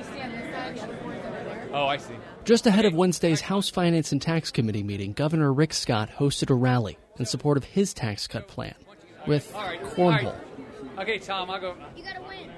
Oh, I see. Just ahead of Wednesday's House Finance and Tax Committee meeting, Governor Rick Scott hosted a rally in support of his tax cut plan with cornhole. Okay, Tom, I'll go. You gotta win.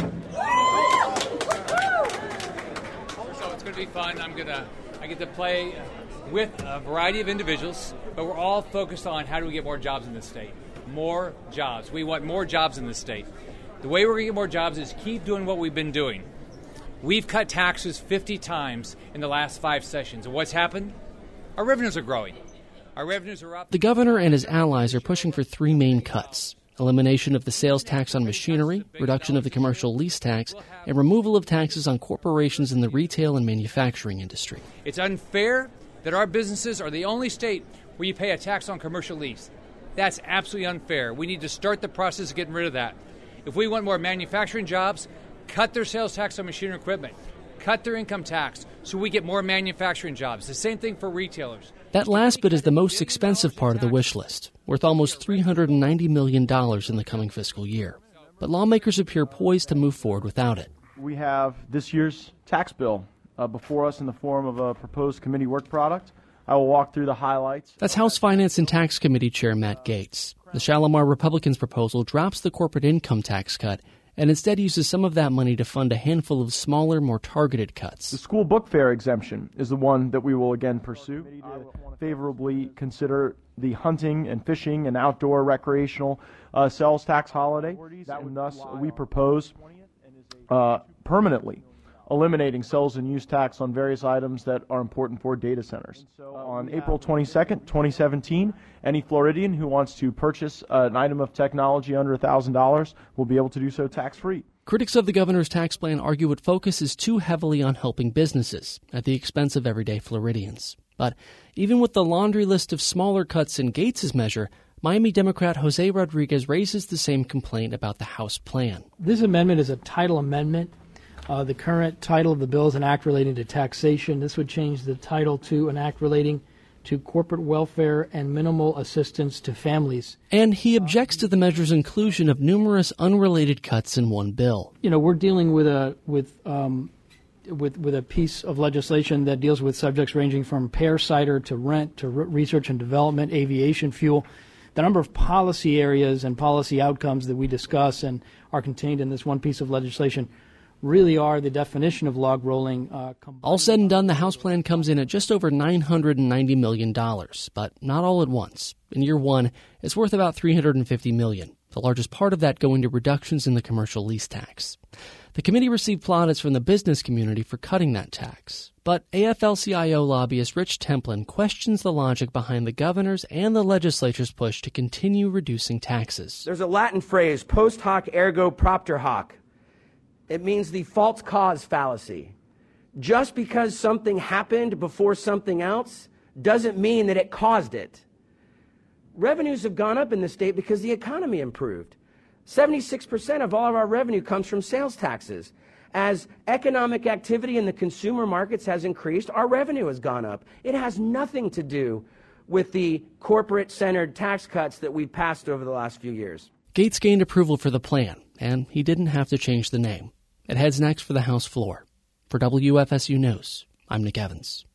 So it's going to be fun. I get to play with a variety of individuals, but we're all focused on how do we get more jobs in this state. More jobs. We want more jobs in this state. The way we're going to get more jobs is keep doing what we've been doing. We've cut taxes 50 times in the last 5 sessions. And what's happened? Our revenues are growing. Our revenues are up. The governor and his allies are pushing for 3 main cuts: elimination of the sales tax on machinery, reduction of the commercial lease tax, and removal of taxes on corporations in the retail and manufacturing industry. It's unfair that our businesses are the only state where you pay a tax on commercial lease. That's absolutely unfair. We need to start the process of getting rid of that. If we want more manufacturing jobs, cut their sales tax on machinery and equipment, cut their income tax so we get more manufacturing jobs. The same thing for retailers. That last bit is the most expensive part of the wish list, worth almost $390 million in the coming fiscal year. But lawmakers appear poised to move forward without it. We have this year's tax bill before us in the form of a proposed committee work product. I will walk through the highlights. That's House Finance and Tax Committee Chair Matt Gaetz. The Shalimar Republicans' proposal drops the corporate income tax cut and instead uses some of that money to fund a handful of smaller, more targeted cuts. The school book fair exemption is the one that we will again pursue. Favorably consider the hunting and fishing and outdoor recreational sales tax holiday. And thus, we propose permanently eliminating sales and use tax on various items that are important for data centers. On April 22nd, 2017, any Floridian who wants to purchase an item of technology under $1,000 will be able to do so tax-free. Critics of the governor's tax plan argue it focuses too heavily on helping businesses at the expense of everyday Floridians. But even with the laundry list of smaller cuts in Gaetz's measure, Miami Democrat Jose Rodriguez raises the same complaint about the House plan. This amendment is a title amendment. The current title of the bill is an act relating to taxation. This would change the title to an act relating to corporate welfare and minimal assistance to families. And he objects to the measure's inclusion of numerous unrelated cuts in one bill. You know, we're dealing with a piece of legislation that deals with subjects ranging from pear cider to rent to research and development, aviation fuel. The number of policy areas and policy outcomes that we discuss and are contained in this one piece of legislation really are the definition of log rolling. All said and done, the House plan comes in at just over $990 million, but not all at once. In year one, it's worth about $350 million, the largest part of that going to reductions in the commercial lease tax. The committee received plaudits from the business community for cutting that tax. But AFL-CIO lobbyist Rich Templin questions the logic behind the governor's and the legislature's push to continue reducing taxes. There's a Latin phrase, post hoc ergo propter hoc. It means the false cause fallacy. Just because something happened before something else doesn't mean that it caused it. Revenues have gone up in the state because the economy improved. 76% of all of our revenue comes from sales taxes. As economic activity in the consumer markets has increased, our revenue has gone up. It has nothing to do with the corporate-centered tax cuts that we've passed over the last few years. Gaetz gained approval for the plan, and he didn't have to change the name. It heads next for the House floor. For WFSU News, I'm Nick Evans.